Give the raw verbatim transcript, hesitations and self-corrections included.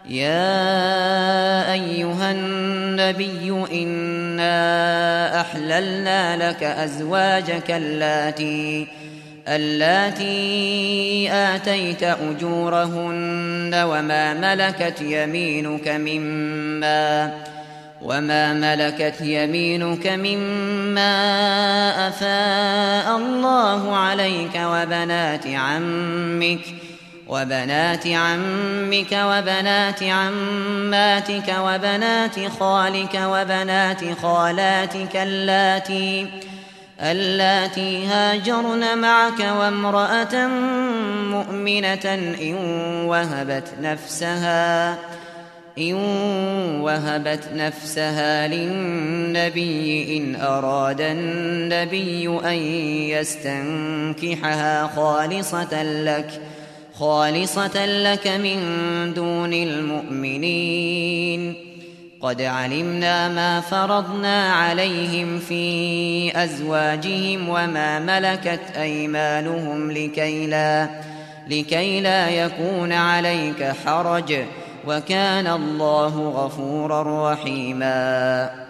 يا أيها النبي إنا أحللنا لك أزواجك اللاتي اللاتي آتيت أجورهن وما ملكت يمينك مما وما ملكت يمينك مما أفاء الله عليك وبنات عمك وبنات عمك وبنات عماتك وبنات خالك وبنات خالاتك اللاتي اللاتي هاجرن معك وامرأة مؤمنة إن وهبت نفسها إن وهبت نفسها للنبي إن أراد النبي أن يستنكحها خالصة لك خالصة لك من دون المؤمنين قد علمنا ما فرضنا عليهم في أزواجهم وما ملكت أيمانهم لكي لا, لكي لا يكون عليك حرج وكان الله غفورا رحيما.